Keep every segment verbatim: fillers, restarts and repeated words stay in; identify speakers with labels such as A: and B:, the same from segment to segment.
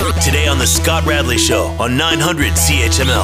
A: Today on the Scott Radley Show on nine hundred C H M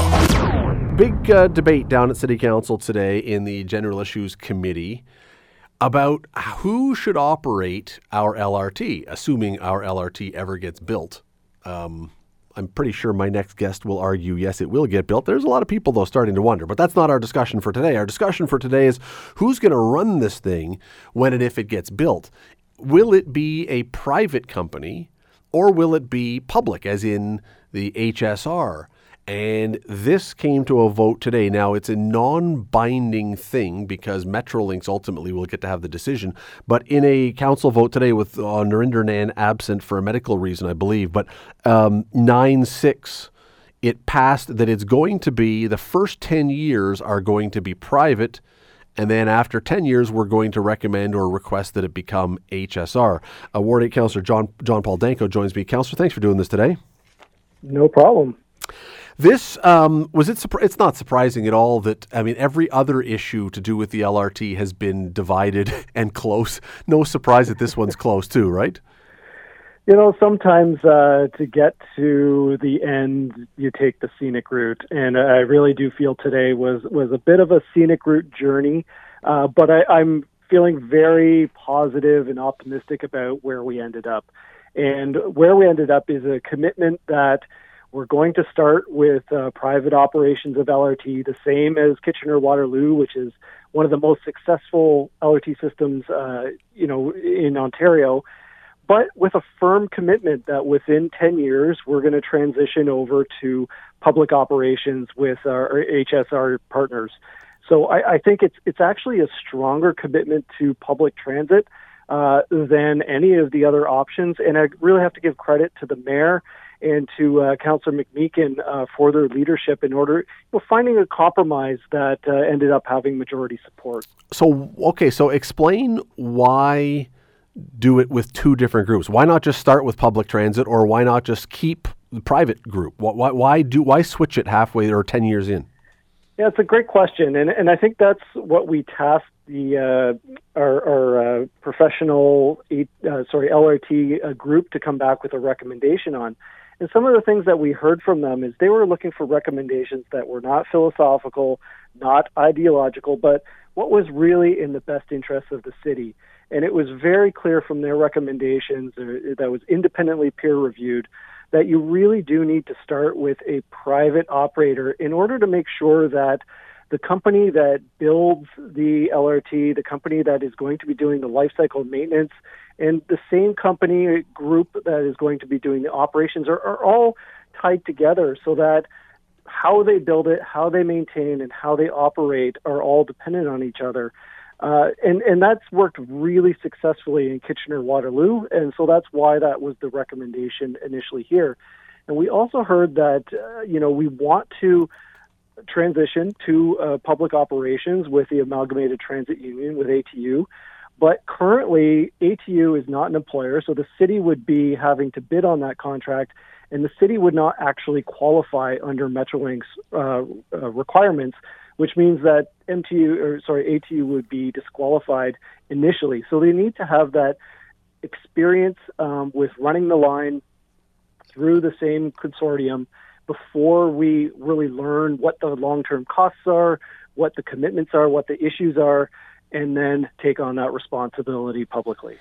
A: L.
B: Big uh, debate down at City Council today in the General Issues Committee about who should operate our L R T, assuming our L R T ever gets built. Um, I'm pretty sure my next guest will argue, yes, it will get built. There's a lot of people, though, starting to wonder. But that's not our discussion for today. Our discussion for today is who's going to run this thing when and if it gets built. Will it be a private company or will it be public, as in the H S R? And this came to a vote today. Now, it's a non-binding thing because Metrolinx ultimately will get to have the decision. But in a council vote today with uh, Narinder Nann absent for a medical reason, I believe, but um, nine six, it passed that it's going to be, the first ten years are going to be private, and then after ten years, we're going to recommend or request that it become H S R. Uh, Ward eight Councillor John, John Paul Danko joins me. Councillor, thanks for doing this today.
C: No problem.
B: This, um, was it, surpri- it's not surprising at all that, I mean, every other issue to do with the L R T has been divided and close. No surprise that this one's close too, right?
C: You know, sometimes uh, to get to the end, you take the scenic route. And I really do feel today was, was a bit of a scenic route journey. Uh, but I, I'm feeling very positive and optimistic about where we ended up. And where we ended up is a commitment that we're going to start with uh, private operations of L R T, the same as Kitchener-Waterloo, which is one of the most successful L R T systems, uh, you know, in Ontario, but with a firm commitment that within ten years, we're going to transition over to public operations with our H S R partners. So I, I think it's it's actually a stronger commitment to public transit uh, than any of the other options, and I really have to give credit to the mayor and to uh, Councillor McMeekin uh, for their leadership in order, you know, finding a compromise that uh, ended up having majority support.
B: So, okay, so explain why do it with two different groups. Why not just start with public transit, or why not just keep the private group? Why, why do why switch it halfway or ten years in?
C: Yeah, it's a great question, and and I think that's what we tasked the uh, our, our uh, professional uh, sorry L R T uh, group to come back with a recommendation on. And some of the things that we heard from them is they were looking for recommendations that were not philosophical, not ideological, but what was really in the best interest of the city. And it was very clear from their recommendations uh, that was independently peer-reviewed that you really do need to start with a private operator in order to make sure that the company that builds the L R T, the company that is going to be doing the life cycle maintenance, and the same company group that is going to be doing the operations are, are all tied together so that how they build it, how they maintain, and how they operate are all dependent on each other. Uh, and, and that's worked really successfully in Kitchener-Waterloo, and so that's why that was the recommendation initially here. And we also heard that, uh, you know, we want to transition to uh, public operations with the Amalgamated Transit Union, with A T U. But currently, A T U is not an employer, so the city would be having to bid on that contract, and the city would not actually qualify under Metrolinx uh, uh, requirements, which means that M T U, or sorry, A T U would be disqualified initially. So they need to have that experience um, with running the line through the same consortium before we really learn what the long-term costs are, what the commitments are, what the issues are, and then take on that responsibility publicly.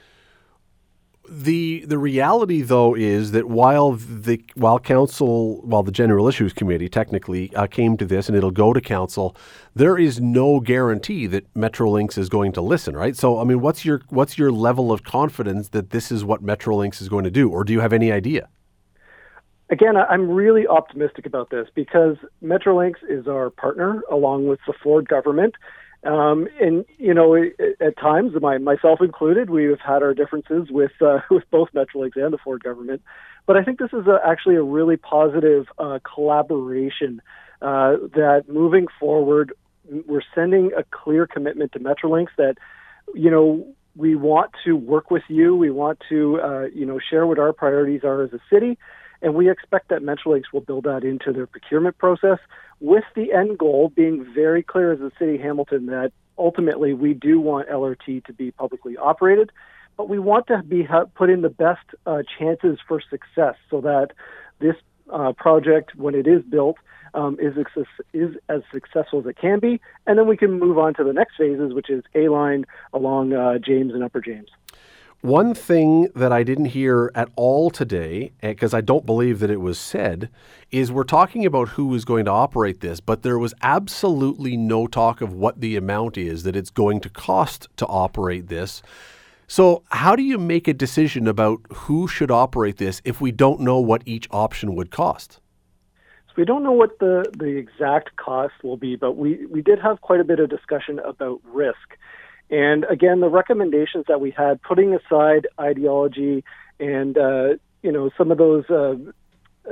B: The the reality, though, is that while the while council, while the General Issues Committee technically uh, came to this and it'll go to council, there is no guarantee that Metrolinx is going to listen, right? So, I mean, what's your what's your level of confidence that this is what Metrolinx is going to do, or do you have any idea?
C: Again, I'm really optimistic about this because Metrolinx is our partner along with the Ford government. Um, and, you know, at times, my, myself included, we've had our differences with uh, with both Metrolinx and the Ford government. But I think this is a, actually a really positive uh, collaboration uh, that moving forward, we're sending a clear commitment to Metrolinx that, you know, we want to work with you. We want to, uh, you know, share what our priorities are as a city. And we expect that Metrolinx will build that into their procurement process, with the end goal being very clear as a city of Hamilton that ultimately we do want L R T to be publicly operated, but we want to be put in the best uh, chances for success so that this uh, project, when it is built, um, is, is as successful as it can be. And then we can move on to the next phases, which is A-line along uh, James and Upper James.
B: One thing that I didn't hear at all today, because I don't believe that it was said, is we're talking about who is going to operate this, but there was absolutely no talk of what the amount is that it's going to cost to operate this. So how do you make a decision about who should operate this if we don't know what each option would cost?
C: So we don't know what the, the exact cost will be, but we, we did have quite a bit of discussion about risk. And again, the recommendations that we had, putting aside ideology and, uh, you know, some of those uh, uh,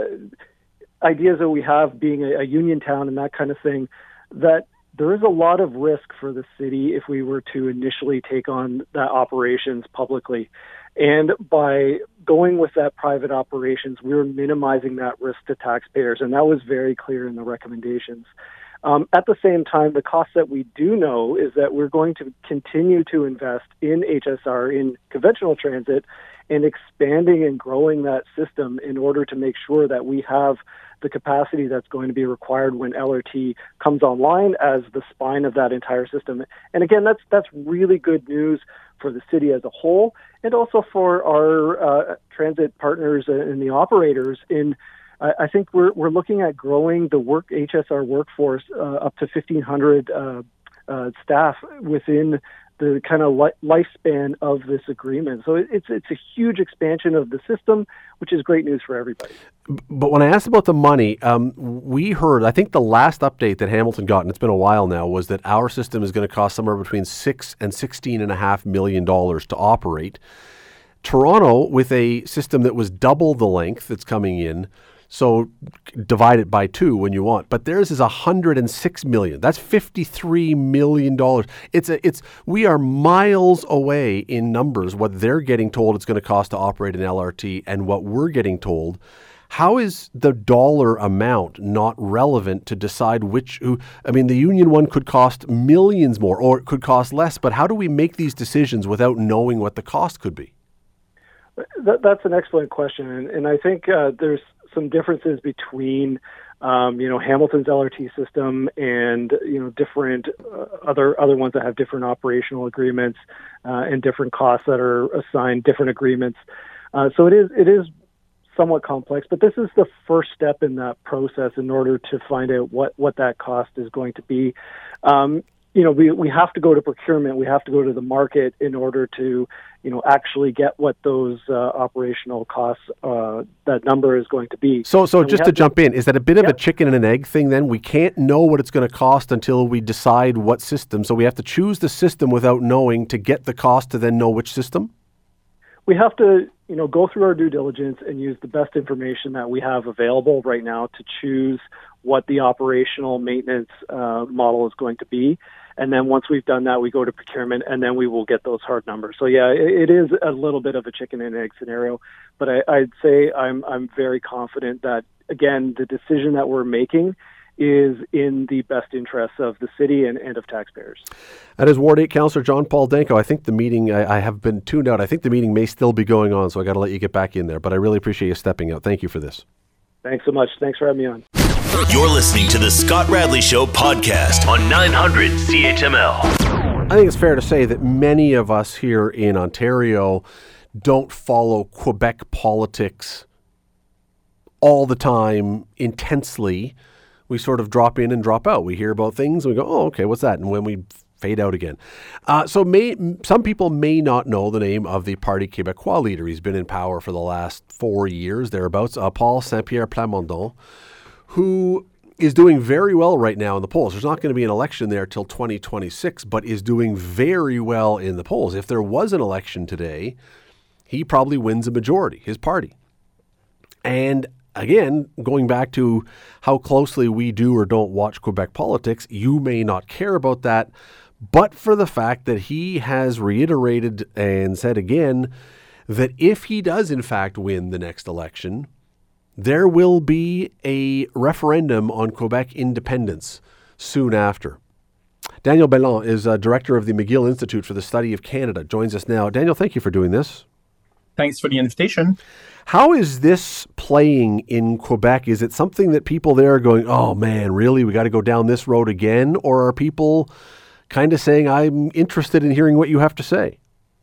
C: ideas that we have being a, a union town and that kind of thing, that there is a lot of risk for the city if we were to initially take on that operations publicly. And by going with that private operations, we were minimizing that risk to taxpayers. And that was very clear in the recommendations. Um, at the same time, the cost that we do know is that we're going to continue to invest in H S R, in conventional transit, and expanding and growing that system in order to make sure that we have the capacity that's going to be required when L R T comes online as the spine of that entire system. And again, that's that's really good news for the city as a whole, and also for our uh, transit partners and the operators in I think we're we're looking at growing the work H S R workforce uh, up to fifteen hundred uh, uh, staff within the kind of li- lifespan of this agreement. So it's it's a huge expansion of the system, which is great news for everybody.
B: But when I asked about the money, um, we heard, I think the last update that Hamilton got, and it's been a while now, was that our system is going to cost somewhere between six and sixteen and a half million dollars to operate. Toronto, with a system that was double the length that's coming in, so divide it by two when you want. But theirs is one hundred six million dollars. That's fifty-three million dollars. It's a, it's we are miles away in numbers what they're getting told it's going to cost to operate an L R T and what we're getting told. How is the dollar amount not relevant to decide which? Who, I mean, the union one could cost millions more, or it could cost less. But how do we make these decisions without knowing what the cost could be?
C: That, that's an excellent question, and, and I think uh, there's some differences between, um, you know, Hamilton's L R T system and, you know, different uh, other other ones that have different operational agreements uh, and different costs that are assigned different agreements. Uh, so it is it is somewhat complex, but this is the first step in that process in order to find out what, what that cost is going to be. Um, you know, we we have to go to procurement, we have to go to the market in order to, you know, actually get what those uh, operational costs, uh, that number is going to be.
B: So, so
C: and
B: just to, to jump in, is that a bit of
C: yeah.
B: a chicken and an egg thing then? We can't know what it's going to cost until we decide what system. So we have to choose the system without knowing to get the cost to then know which system?
C: We have to, you know, go through our due diligence and use the best information that we have available right now to choose what the operational maintenance uh, model is going to be. And then once we've done that, we go to procurement, and then we will get those hard numbers. So yeah, it, it is a little bit of a chicken and egg scenario, but I, I'd say I'm I'm very confident that, again, the decision that we're making is in the best interests of the city and, and of taxpayers.
B: That is Ward eight Councillor John Paul Danko. I think the meeting, I, I have been tuned out. I think the meeting may still be going on, so I got to let you get back in there. But I really appreciate you stepping out. Thank you for this.
C: Thanks so much. Thanks for having me on.
A: You're listening to the Scott Radley Show podcast on nine hundred C H M L.
B: I think it's fair to say that many of us here in Ontario don't follow Quebec politics all the time intensely. We sort of drop in and drop out. We hear about things and we go, oh, okay, what's that? And when we fade out again. Uh, so may, some people may not know the name of the Parti Québécois leader. He's been in power for the last four years, thereabouts, uh, Paul Saint-Pierre Plamondon, who is doing very well right now in the polls. There's not going to be an election there till twenty twenty-six, but is doing very well in the polls. If there was an election today, he probably wins a majority, his party. And again, going back to how closely we do or don't watch Quebec politics, you may not care about that, but for the fact that he has reiterated and said again that if he does in fact win the next election, there will be a referendum on Quebec independence soon after. Daniel Bellon is uh, director of the McGill Institute for the Study of Canada, joins us now. Daniel, thank you for doing this.
D: Thanks for the invitation.
B: How is this playing in Quebec? Is it something that people there are going, oh man, really, we got to go down this road again? Or are people kind of saying, I'm interested in hearing what you have to say?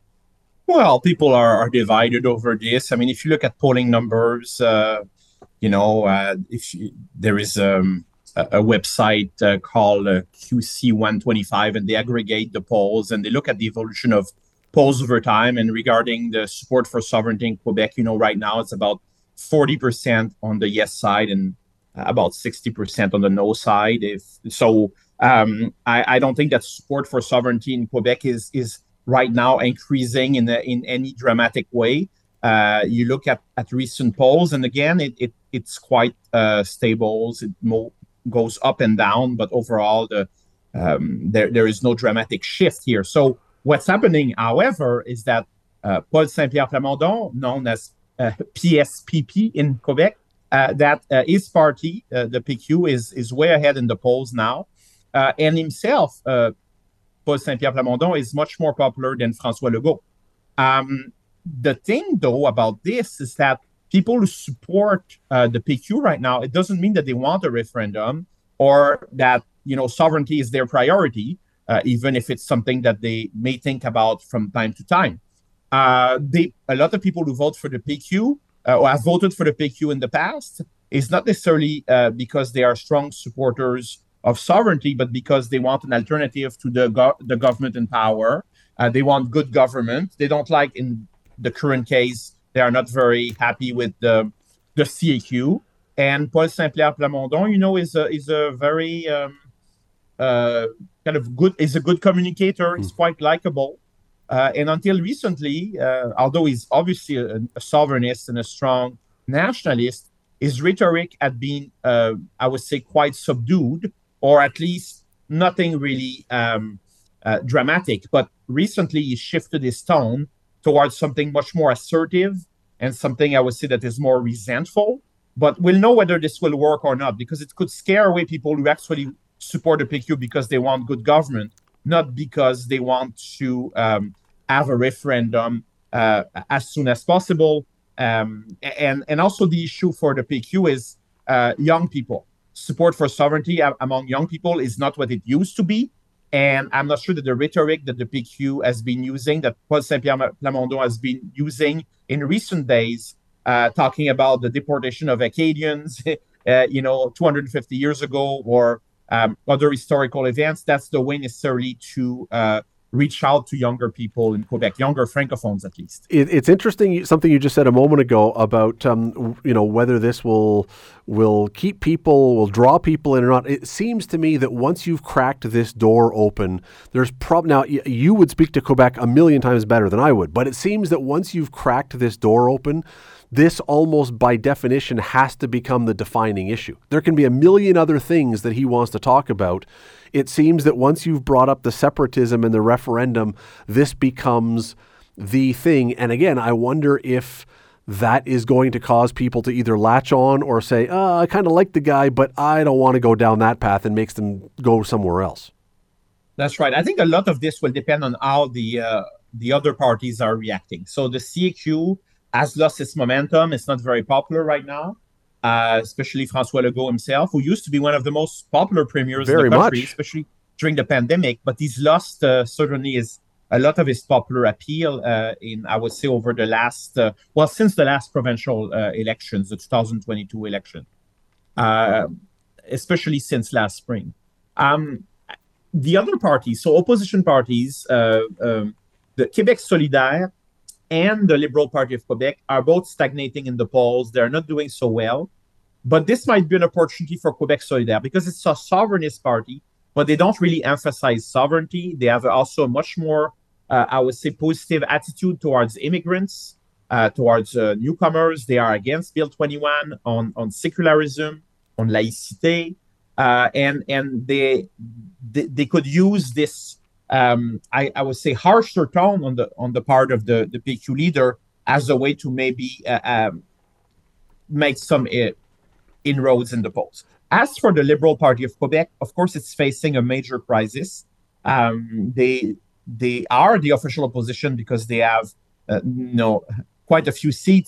D: Well, people are, are divided over this. I mean, if you look at polling numbers, uh, you know, uh, if you, there is um, a, a website uh, called uh, Q C one twenty-five, and they aggregate the polls and they look at the evolution of polls over time. And regarding the support for sovereignty in Quebec, you know, right now it's about forty percent on the yes side and about sixty percent on the no side. If so, um, I, I don't think that support for sovereignty in Quebec is is right now increasing in the, in any dramatic way. Uh, you look at, at recent polls, and again, it, it it's quite uh, stable. It mo- goes up and down, but overall, the um, there there is no dramatic shift here. So what's happening, however, is that uh, Paul Saint-Pierre Plamondon, known as uh, P S P P in Quebec, uh, that uh, his party, uh, the P Q, is is way ahead in the polls now, uh, and himself. Uh, Paul Saint-Pierre Plamondon is much more popular than François Legault. Um, the thing, though, about this is that people who support uh, the P Q right now, it doesn't mean that they want a referendum or that, you know, sovereignty is their priority, uh, even if it's something that they may think about from time to time. Uh, they, a lot of people who vote for the P Q uh, or have voted for the P Q in the past is not necessarily uh, because they are strong supporters of sovereignty, but because they want an alternative to the go- the government in power. Uh, they want good government. They don't like, in the current case, they are not very happy with the the C A Q. And Paul Saint-Pierre Plamondon, you know, is a is a very um, uh, kind of good is a good communicator. He's quite likable. Uh, and until recently, uh, although he's obviously a, a sovereignist and a strong nationalist, his rhetoric had been, uh, I would say, quite subdued, or at least nothing really um, uh, dramatic. But recently, he shifted his tone towards something much more assertive and something I would say that is more resentful. But we'll know whether this will work or not, because it could scare away people who actually support the P Q because they want good government, not because they want to um, have a referendum uh, as soon as possible. Um, and, and also the issue for the P Q is uh, young people. Support for sovereignty among young people is not what it used to be. And I'm not sure that the rhetoric that the P Q has been using, that Paul Saint-Pierre Plamondon has been using in recent days, uh, talking about the deportation of Acadians, uh, you know, two hundred fifty years ago, or um, other historical events, that's the way necessarily to uh, reach out to younger people in Quebec, younger Francophones at least.
B: It, it's interesting, something you just said a moment ago about, um, you know, whether this will will keep people, will draw people in or not. It seems to me that once you've cracked this door open, there's probably, now y- you would speak to Quebec a million times better than I would, but it seems that once you've cracked this door open, this almost by definition has to become the defining issue. There can be a million other things that he wants to talk about. It seems that once you've brought up the separatism and the referendum, this becomes the thing. And again, I wonder if that is going to cause people to either latch on or say, oh, I kind of like the guy, but I don't want to go down that path, and makes them go somewhere else.
D: That's right. I think a lot of this will depend on how the uh, the other parties are reacting. So the C A Q has lost its momentum. It's not very popular right now, uh, especially François Legault himself, who used to be one of the most popular premiers
B: very
D: in the country,
B: much.
D: especially during the pandemic. But he's lost uh, certainly his a lot of his popular appeal uh, in, I would say, over the last, uh, well, since the last provincial uh, elections, the two thousand twenty-two election, uh, especially since last spring. Um, the other parties, so opposition parties, uh, um, the Québec Solidaire and the Liberal Party of Quebec are both stagnating in the polls. They're not doing so well. But this might be an opportunity for Québec Solidaire because it's a sovereignist party, but they don't really emphasize sovereignty. They have also a much more, uh, I would say, positive attitude towards immigrants, uh, towards uh, newcomers. They are against Bill twenty-one on, on secularism, on laïcité, uh, and and they, they they could use this, um, I, I would say, harsher tone on the on the part of the, the P Q leader as a way to maybe uh, um, make some uh, inroads in the polls. As for the Liberal Party of Quebec, of course, it's facing a major crisis. Um, they they are the official opposition because they have uh, you know, quite a few seats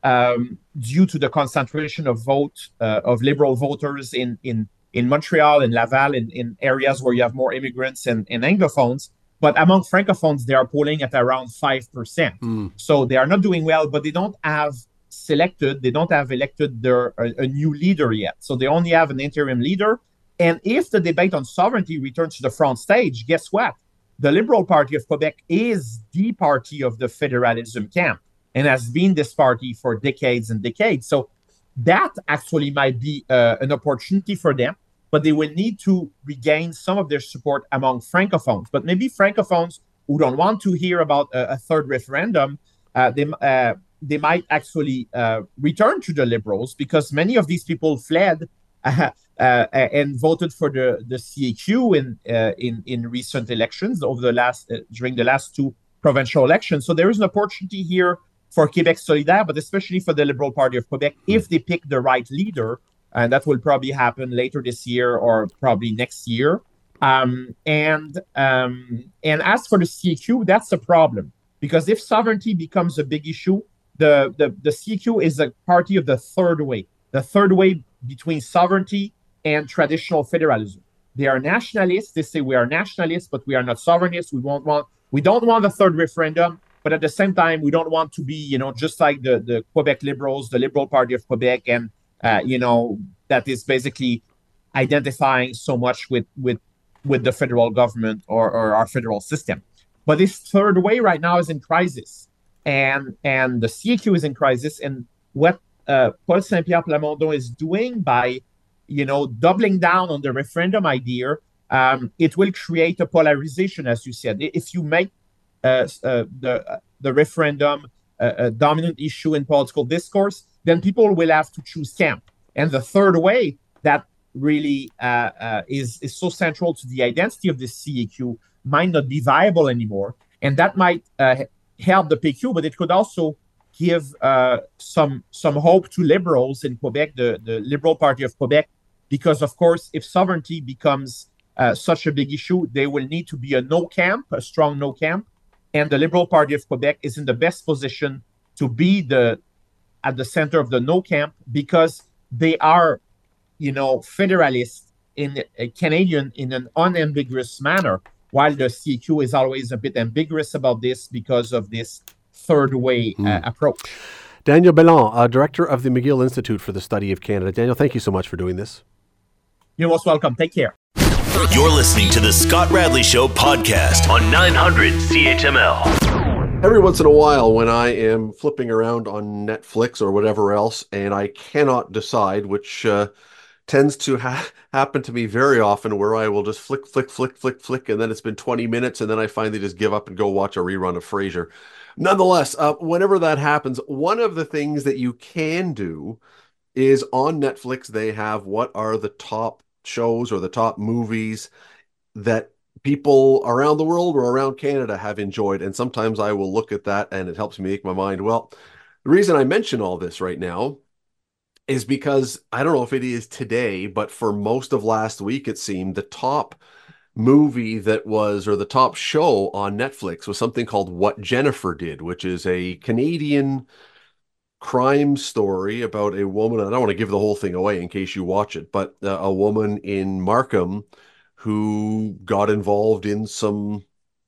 D: um, due to the concentration of vote uh, of liberal voters in in in Montreal and Laval, in, in areas where you have more immigrants and, and Anglophones. But among Francophones, they are polling at around five percent. Mm. So they are not doing well, but they don't have selected, they don't have elected their a, a new leader yet. So they only have an interim leader. And if the debate on sovereignty returns to the front stage, guess what? The Liberal Party of Quebec is the party of the federalism camp and has been this party for decades and decades. So that actually might be uh, an opportunity for them, but they will need to regain some of their support among Francophones. But maybe Francophones who don't want to hear about a, a third referendum, uh, they, uh, they might actually uh, return to the Liberals, because many of these people fled uh, uh, and voted for the, the C A Q in, uh, in in recent elections over the last uh, during the last two provincial elections. So there is an opportunity here for Québec Solidaire, but especially for the Liberal Party of Quebec, if they pick the right leader, and that will probably happen later this year or probably next year. Um, and um, and as for the C A Q, that's a problem, because if sovereignty becomes a big issue, the, the, the C A Q is a party of the third way, the third way between sovereignty and traditional federalism. They are nationalists. They say we are nationalists, but we are not sovereignists. We won't want, we don't want a third referendum, but at the same time, we don't want to be, you know, just like the, the Quebec Liberals, the Liberal Party of Quebec, and, uh, you know, that is basically identifying so much with, with, with the federal government or, or our federal system. But this third way right now is in crisis, and, and the C A Q is in crisis. And what uh, Paul Saint-Pierre Plamondon is doing by, you know, doubling down on the referendum idea, um, it will create a polarization, as you said. If you make uh, uh, the uh, the referendum uh, a dominant issue in political discourse, then people will have to choose camp. And the third way that really uh, uh, is is so central to the identity of the C A Q might not be viable anymore, and that might uh, help the P Q, but it could also give uh, some some hope to liberals in Quebec, the, the Liberal Party of Quebec, because, of course, if sovereignty becomes uh, such a big issue, there will need to be a no camp, a strong no camp, and the Liberal Party of Quebec is in the best position to be the at the center of the no camp, because they are, you know, federalists in a Canadian in an unambiguous manner, while the C A Q is always a bit ambiguous about this because of this third way uh, mm. approach.
B: Daniel Béland, uh, Director of the McGill Institute for the Study of Canada. Daniel, thank you so much for doing this.
D: You're most welcome. Take care.
A: You're listening to the Scott Radley Show podcast on nine hundred C H M L.
B: Every once in a while, when I am flipping around on Netflix or whatever else, and I cannot decide, which uh, tends to ha- happen to me very often, where I will just flick, flick, flick, flick, flick, and then it's been twenty minutes, and then I finally just give up and go watch a rerun of Frasier. Nonetheless, uh, whenever that happens, one of the things that you can do is on Netflix, they have what are the top shows or the top movies that people around the world or around Canada have enjoyed. And sometimes I will look at that and it helps me make my mind. Well, the reason I mention all this right now is because I don't know if it is today, but for most of last week, it seemed the top movie that was, or the top show on Netflix was something called What Jennifer Did, which is a Canadian crime story about a woman. I don't want to give the whole thing away in case you watch it, but uh, a woman in Markham who got involved in some,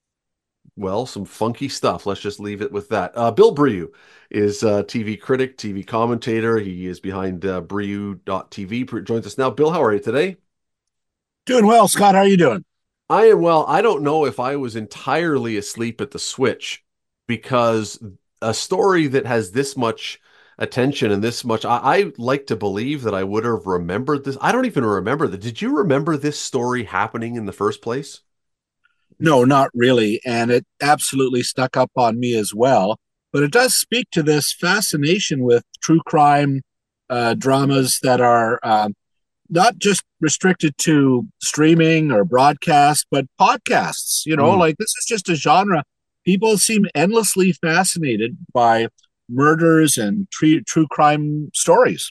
B: well, some funky stuff. Let's just leave it with that. Uh, Bill Brieux is a T V critic, T V commentator. He is behind uh, Brieux dot T V. Joins us now. Bill, how are you today?
E: Doing well, Scott. How are you doing?
B: I am well. I don't know if I was entirely asleep at the switch, because a story that has this much attention and this much, I, I like to believe that I would have remembered this. I don't even remember that. Did you remember this story happening in the first place?
E: No, not really. And it absolutely stuck up on me as well. But it does speak to this fascination with true crime uh, dramas that are uh, not just restricted to streaming or broadcast, but podcasts. You know, mm. like this is just a genre. People seem endlessly fascinated by murders and true, true crime stories.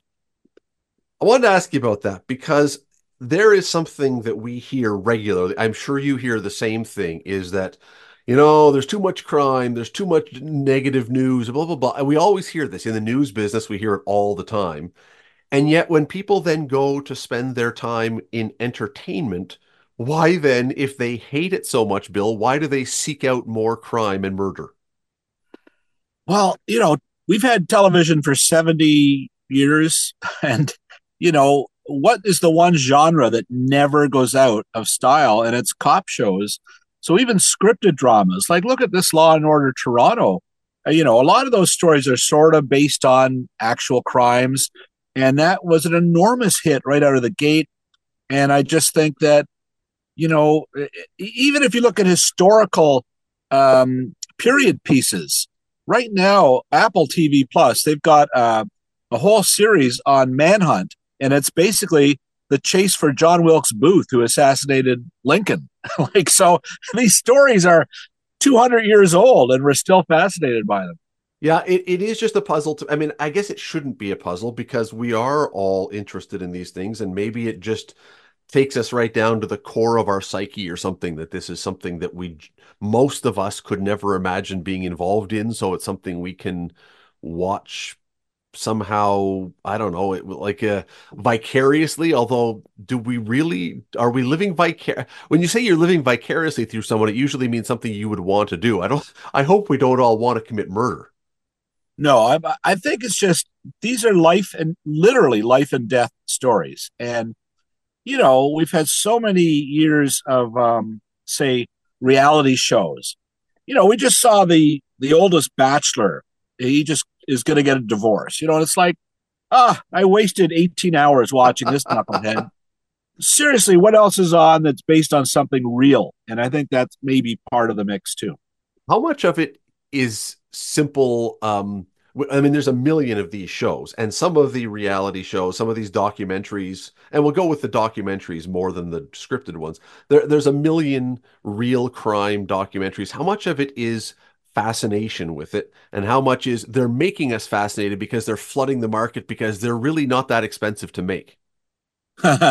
B: I wanted to ask you about that because there is something that we hear regularly. I'm sure you hear the same thing, is that you know, there's too much crime, there's too much negative news, blah, blah, blah. And we always hear this in the news business. We hear it all the time. And yet, when people then go to spend their time in entertainment, why then, if they hate it so much, Bill, why do they seek out more crime and murder?
E: Well, you know, we've had television for seventy years, and, you know, what is the one genre that never goes out of style? And it's cop shows. So even scripted dramas, like look at this Law and Order Toronto. Uh, you know, a lot of those stories are sort of based on actual crimes. And that was an enormous hit right out of the gate. And I just think that, you know, e- even if you look at historical um, period pieces, right now, Apple T V Plus, they've got uh, a whole series on Manhunt, and it's basically the chase for John Wilkes Booth, who assassinated Lincoln. Like, so these stories are two hundred years old, and we're still fascinated by them.
B: Yeah, it, it is just a puzzle to, I mean, I guess it shouldn't be a puzzle because we are all interested in these things, and maybe it just takes us right down to the core of our psyche or something, that this is something that we, most of us could never imagine being involved in. So it's something we can watch somehow, I don't know, it like uh, vicariously. Although, do we really, are we living vicar? When you say you're living vicariously through someone, it usually means something you would want to do. I don't, I hope we don't all want to commit murder.
E: No, I, I think it's just these are life and literally life and death stories. And, you know, we've had so many years of, um, say, reality shows. You know, we just saw the the oldest bachelor. He just is going to get a divorce. You know, and it's like, ah, I wasted eighteen hours watching this knucklehead. Seriously, what else is on that's based on something real? And I think that's maybe part of the mix too.
B: How much of it is simple? Um, w- I mean, there's a million of these shows, and some of the reality shows, some of these documentaries, and we'll go with the documentaries more than the scripted ones. There, there's a million real crime documentaries. How much of it is fascination with it, and how much is they're making us fascinated because they're flooding the market because they're really not that expensive to make?
E: Yeah,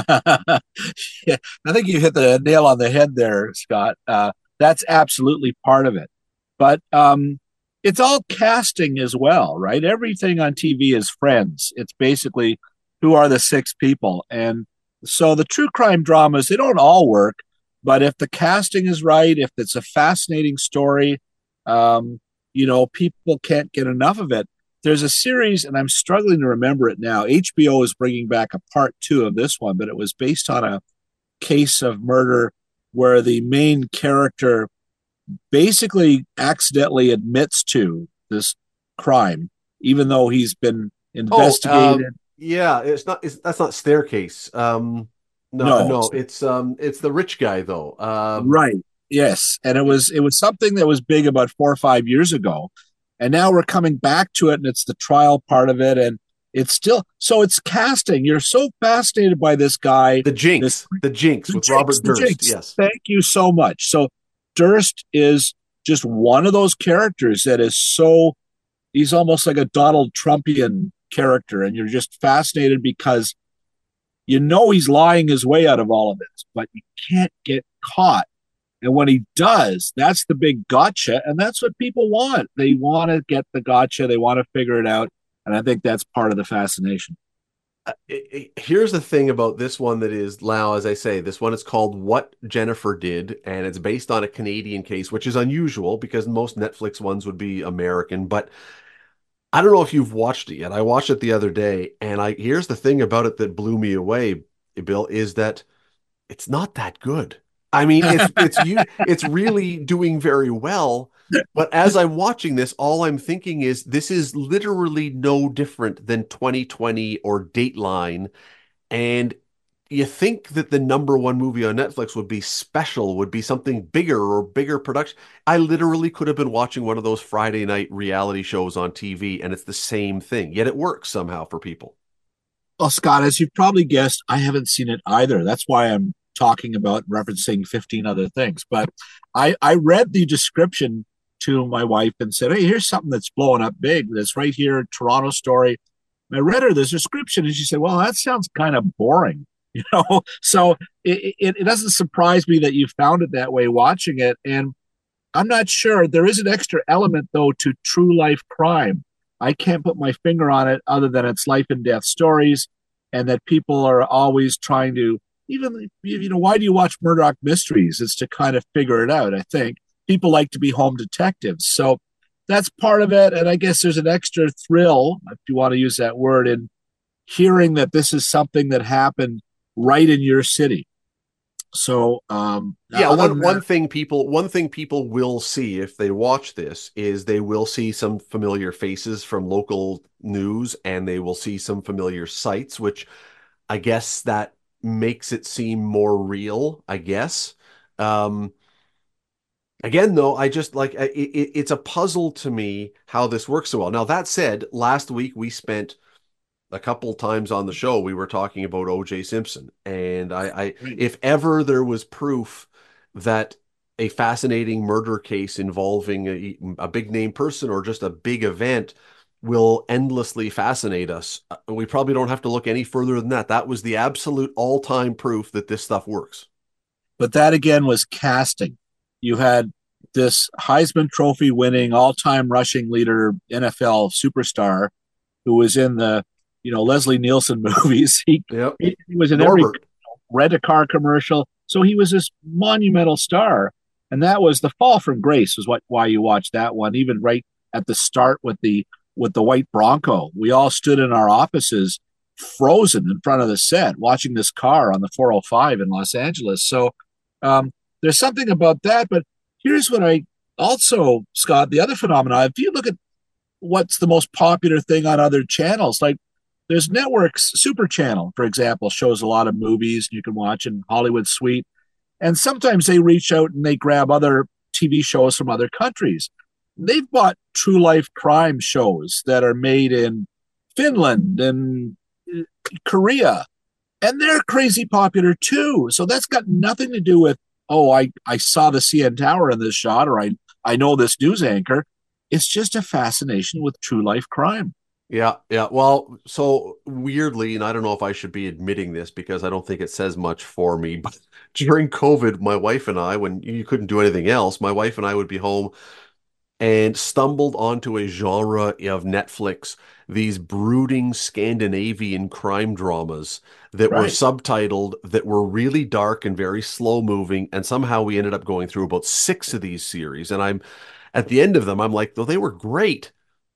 E: I think you hit the nail on the head there, Scott. Uh, that's absolutely part of it. But um, it's all casting as well, right? Everything on T V is friends. It's basically who are the six people. And so the true crime dramas, they don't all work. But if the casting is right, if it's a fascinating story, um, you know, people can't get enough of it. There's a series, and I'm struggling to remember it now. H B O is bringing back a part two of this one, but it was based on a case of murder where the main character basically accidentally admits to this crime, even though he's been investigated.
B: Oh, um, yeah, it's not. It's, that's not Staircase. Um, no,
E: No,
B: no, it's um, it's the rich guy though. Um,
E: right. Yes. And it was it was something that was big about four or five years ago. And now we're coming back to it, and it's the trial part of it. And it's still so it's casting. You're so fascinated by this guy.
B: the Jinx,
E: This
B: the Jinx
E: the
B: with
E: Jinx,
B: Robert
E: the
B: Durst.
E: Jinx.
B: Yes.
E: Thank you so much. So Durst is just one of those characters that is so he's almost like a Donald Trumpian character, and you're just fascinated because you know he's lying his way out of all of this, but you can't get caught. And when he does, that's the big gotcha. And that's what people want. They want to get the gotcha. They want to figure it out. And I think that's part of the fascination.
B: Uh, it- it- here's the thing about this one that is now, as I say, this one is called What Jennifer Did, and it's based on a Canadian case, which is unusual because most Netflix ones would be American. But I don't know if you've watched it yet. I watched it the other day, and I here's the thing about it that blew me away, Bill, is that it's not that good. I mean, it's it's you it's really doing very well. But as I'm watching this, all I'm thinking is this is literally no different than twenty twenty or Dateline. And you think that the number one movie on Netflix would be special, would be something bigger or bigger production. I literally could have been watching one of those Friday night reality shows on T V, and it's the same thing. Yet it works somehow for people.
E: Well, Scott, as you've probably guessed, I haven't seen it either. That's why I'm talking about referencing fifteen other things. But I, I read the description to my wife and said, hey, here's something that's blowing up big. That's right here, Toronto story. And I read her the description, and she said, well, that sounds kind of boring. You know, so it, it, it doesn't surprise me that you found it that way watching it. And I'm not sure. There is an extra element, though, to true life crime. I can't put my finger on it other than it's life and death stories, and that people are always trying to, even, you know, why do you watch Murdoch Mysteries? It's to kind of figure it out, I think. People like to be home detectives. So that's part of it. And I guess there's an extra thrill, if you want to use that word, in hearing that this is something that happened right in your city. So um,
B: yeah, one
E: that,
B: one thing people one thing people will see if they watch this is they will see some familiar faces from local news, and they will see some familiar sites, which I guess that makes it seem more real, I guess. Um, again, though, I just like it, it, it's a puzzle to me how this works so well. Now, that said, last week we spent a couple times on the show, we were talking about O J Simpson. And I, I if ever there was proof that a fascinating murder case involving a, a big name person or just a big event will endlessly fascinate us, we probably don't have to look any further than that. That was the absolute all-time proof that this stuff works.
E: But that again was casting. You had this Heisman Trophy winning all-time rushing leader, N F L superstar, who was in the you know, Leslie Nielsen movies. He,
B: yep.
E: he, he was in
B: Norbert.
E: every rent-a-car commercial. So he was this monumental star. And that was The Fall from Grace was what why you watched that one, even right at the start with the with the white Bronco. We all stood in our offices frozen in front of the set watching this car on the four oh five in Los Angeles. So um, there's something about that. But here's what I also, Scott, the other phenomenon, if you look at what's the most popular thing on other channels, like there's networks, Super Channel, for example, shows a lot of movies you can watch in Hollywood Suite. And sometimes they reach out and they grab other T V shows from other countries. They've bought true life crime shows that are made in Finland and Korea, and they're crazy popular too. So that's got nothing to do with, oh, I, I saw the C N Tower in this shot, or I, I know this news anchor. It's just a fascination with true life crime.
B: Yeah, yeah. Well, so weirdly, and I don't know if I should be admitting this because I don't think it says much for me, but during COVID, my wife and I, when you couldn't do anything else, my wife and I would be home and stumbled onto a genre of Netflix, these brooding Scandinavian crime dramas that
E: Right.
B: were subtitled, that were really dark and very slow moving. And somehow we ended up going through about six of these series. And I'm at the end of them, I'm like, though they were great,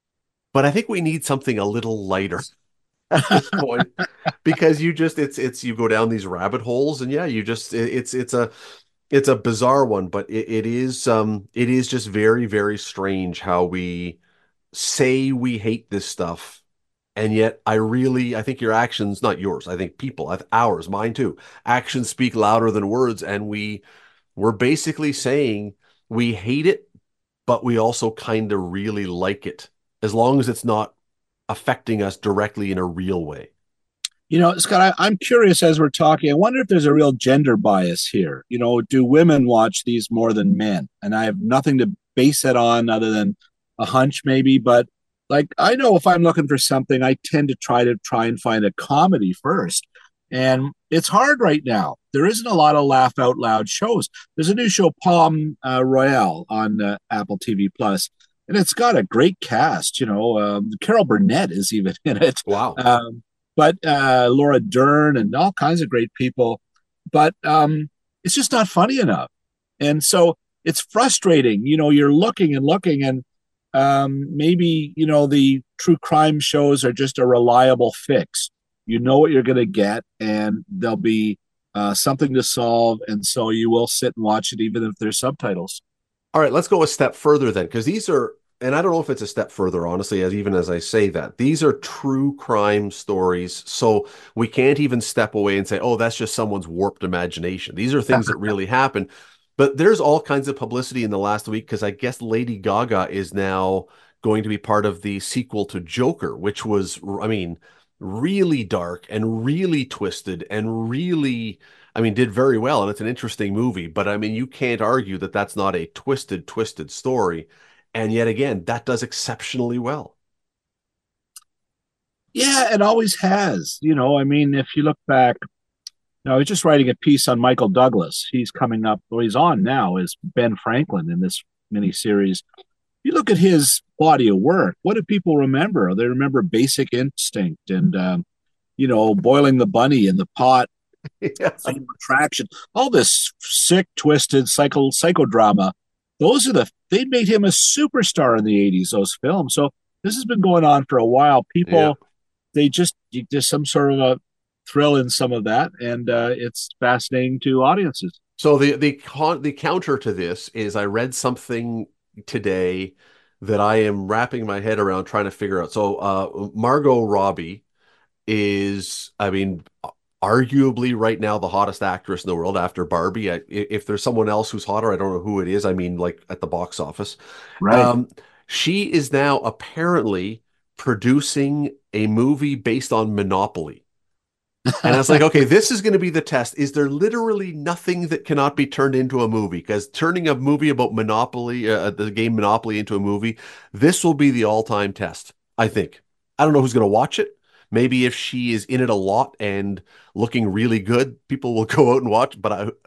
B: but I think we need something a little lighter at this point, because you just it's it's you go down these rabbit holes, and yeah, you just it, it's it's a it's a bizarre one, but it, it is um it is just very, very strange how we say we hate this stuff, and yet I really I think your actions, not yours, I think people, I- ours, mine too, actions speak louder than words, and we we're basically saying we hate it, but we also kind of really like it, as long as it's not affecting us directly in a real way.
E: You know, Scott, I, I'm curious as we're talking. I wonder if there's a real gender bias here. You know, do women watch these more than men? And I have nothing to base it on other than a hunch, maybe. But like, I know if I'm looking for something, I tend to try to try and find a comedy first. And it's hard right now. There isn't a lot of laugh out loud shows. There's a new show, Palm uh, Royale, on uh, Apple T V Plus, and it's got a great cast. You know, um, Carol Burnett is even in it.
B: Wow.
E: Um, but uh, Laura Dern and all kinds of great people. But um, it's just not funny enough. And so it's frustrating. You know, you're looking and looking, and um, maybe, you know, the true crime shows are just a reliable fix. You know what you're going to get, and there'll be uh, something to solve. And so you will sit and watch it, even if there's subtitles.
B: All right, let's go a step further then, because these are, and I don't know if it's a step further, honestly, as even as I say that, these are true crime stories. So we can't even step away and say, oh, that's just someone's warped imagination. These are things that really happen. But there's all kinds of publicity in the last week, because I guess Lady Gaga is now going to be part of the sequel to Joker, which was, I mean, really dark and really twisted and really, I mean, did very well. And it's an interesting movie, but I mean, you can't argue that that's not a twisted, twisted story. And yet again, that does exceptionally well.
E: Yeah, it always has. You know, I mean, if you look back, you know, I was just writing a piece on Michael Douglas. He's coming up, well, he's on now, is Ben Franklin in this miniseries. You look at his body of work. What do people remember? They remember Basic Instinct and um, you know, Boiling the Bunny in the Pot,
B: Yeah.
E: Fatal Attraction, all this sick, twisted psycho psychodrama. Those are the they made him a superstar in the eighties. Those films. So this has been going on for a while. People,
B: Yeah.
E: they just there's some sort of a thrill in some of that, and uh, it's fascinating to audiences.
B: So the the con- the counter to this is I read something today that I am wrapping my head around trying to figure out. So uh, Margot Robbie is, I mean, arguably right now the hottest actress in the world after Barbie. I, if there's someone else who's hotter, I don't know who it is. I mean, like at the box office.
E: Right.
B: Um, she is now apparently producing a movie based on Monopoly. And I was like, okay, this is going to be the test. Is there literally nothing that cannot be turned into a movie? Because turning a movie about Monopoly, uh, the game Monopoly, into a movie, this will be the all-time test, I think. I don't know who's going to watch it. Maybe if she is in it a lot and looking really good, people will go out and watch. But I,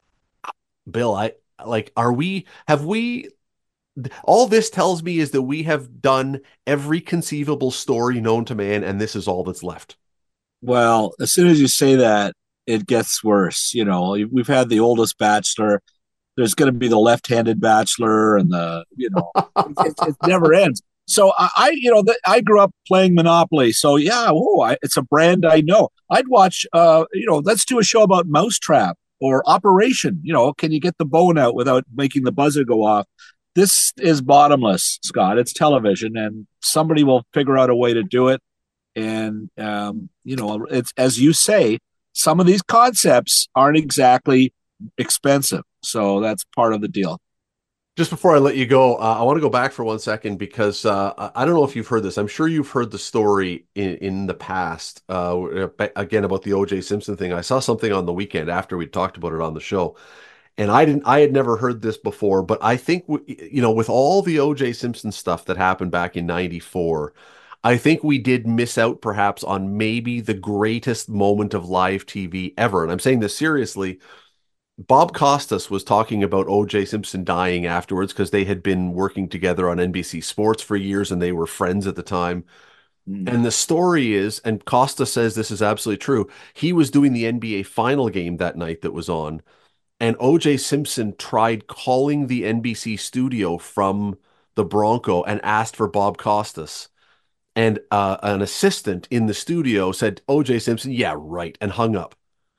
B: Bill, I like, are we, have we, all this tells me is that we have done every conceivable story known to man, and this is all that's left.
E: Well, as soon as you say that, it gets worse. You know, we've had the oldest Bachelor. There's going to be the left-handed Bachelor, and the you know, it, it, it never ends. So I, I you know, the, I grew up playing Monopoly. So yeah, whoa, I, it's a brand I know. I'd watch. Uh, you know, let's do a show about Mousetrap or Operation. You know, can you get the bone out without making the buzzer go off? This is bottomless, Scott. It's television, and somebody will figure out a way to do it. And, um, you know, it's as you say, some of these concepts aren't exactly expensive. So that's part of the deal.
B: Just before I let you go, uh, I want to go back for one second because uh, I don't know if you've heard this. I'm sure you've heard the story in, in the past, uh, again, about the O J Simpson thing. I saw something on the weekend after we talked about it on the show. And I didn't, I had never heard this before, but I think, you know, with all the O J Simpson stuff that happened back in ninety-four, I think we did miss out perhaps on maybe the greatest moment of live T V ever. And I'm saying this seriously. Bob Costas was talking about O J Simpson dying afterwards because they had been working together on N B C Sports for years and they were friends at the time. Mm. And the story is, and Costas says this is absolutely true, he was doing the N B A final game that night that was on, and O J Simpson tried calling the N B C studio from the Bronco and asked for Bob Costas. And uh, an assistant in the studio said, O J Simpson, yeah, right, and hung up.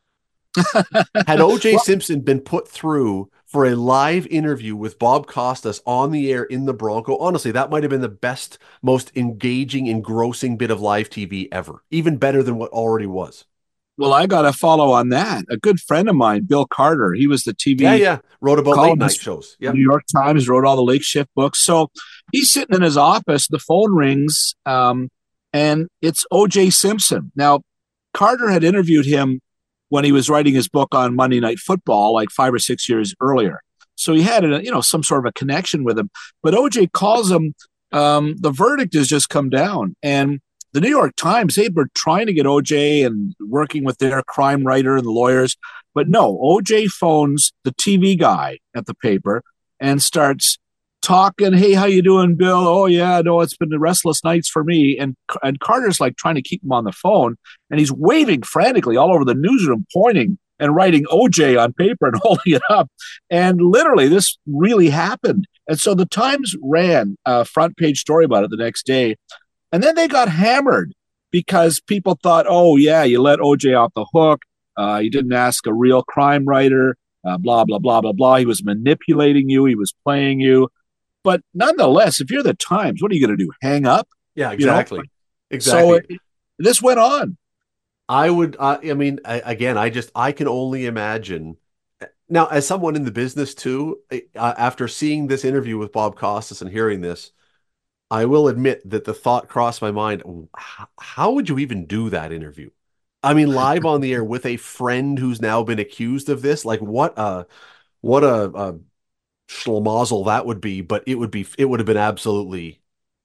B: Had O J well, Simpson been put through for a live interview with Bob Costas on the air in the Bronco, honestly, that might have been the best, most engaging, engrossing bit of live T V ever, even better than what already was.
E: Well, I got to follow on that. A good friend of mine, Bill Carter, he was the T V.
B: Yeah, yeah. Wrote about late night shows.
E: Yep. New York Times, wrote all the Late Shift books. So he's sitting in his office, the phone rings, um, and it's O J Simpson. Now, Carter had interviewed him when he was writing his book on Monday Night Football, like five or six years earlier. So he had a, you know, some sort of a connection with him. But O J calls him, um, the verdict has just come down. And the New York Times, they were trying to get O J and working with their crime writer and the lawyers. But no, O J phones the T V guy at the paper and starts talking, hey, how you doing, Bill? Oh, yeah, no, it's been the restless nights for me. And and Carter's like trying to keep him on the phone, and he's waving frantically all over the newsroom, pointing and writing O J on paper and holding it up. And literally, this really happened. And so the Times ran a front page story about it the next day. And then they got hammered because people thought, oh, yeah, you let O J off the hook. Uh, you didn't ask a real crime writer, uh, blah, blah, blah, blah, blah. He was manipulating you. He was playing you. But nonetheless, if you're the Times, what are you going to do? Hang up?
B: Yeah, exactly.
E: You know?
B: Exactly.
E: So it, this went on.
B: I would, uh, I mean, I, again, I just, I can only imagine. Now, as someone in the business too, uh, after seeing this interview with Bob Costas and hearing this, I will admit that the thought crossed my mind, how, how would you even do that interview? I mean, live on the air with a friend who's now been accused of this, like what a, what a, a schlemazel that would be, but it would be, it would have been absolutely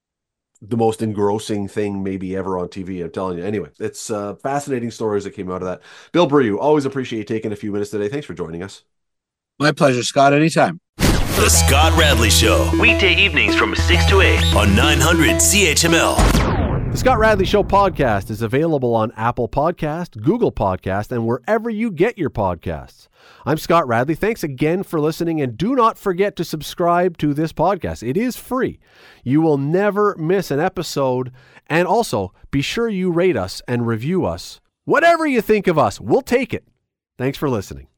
B: the most engrossing thing maybe ever on T V. I'm telling you. Anyway, it's uh, fascinating stories that came out of that. Bill Brew, always appreciate you taking a few minutes today. Thanks for joining us.
E: My pleasure, Scott. Anytime.
A: The Scott Radley Show. Weekday evenings from six to eight on nine hundred C H M L.
B: The Scott Radley Show podcast is available on Apple Podcast, Google Podcast, and wherever you get your podcasts. I'm Scott Radley. Thanks again for listening, and do not forget to subscribe to this podcast. It is free. You will never miss an episode, and also be sure you rate us and review us. Whatever you think of us, we'll take it. Thanks for listening.